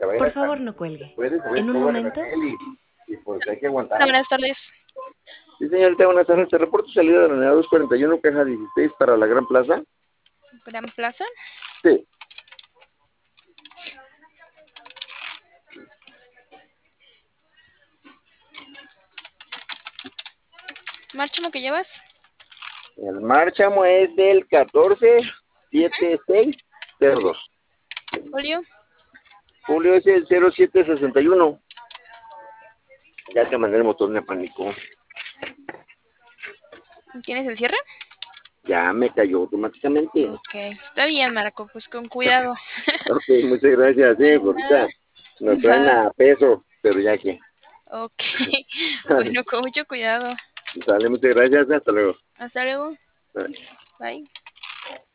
va a ir Por a favor, no cuelgue. puede saber En un todo de momento. Raquel y pues hay que Hola, aguantar. buenas tardes. Sí, señorita, buenas tardes. Te reporto salida de la unidad 241, caja 16 para la Gran Plaza. Gran Plaza. Sí. ¿Márchamo que llevas? El márchamo es del 147602. Julio. Julio es el 0761. Ya te mandé el motor de pánico. ¿Tienes el cierre? Ya me cayó automáticamente. Ok, está bien, Marco, pues con cuidado. Ok, muchas gracias. Sí, por ahorita nos traen Va. a peso, pero ya que. Ok, bueno, con mucho cuidado. Sale, muchas gracias. Hasta luego. Hasta luego. Bye. Bye.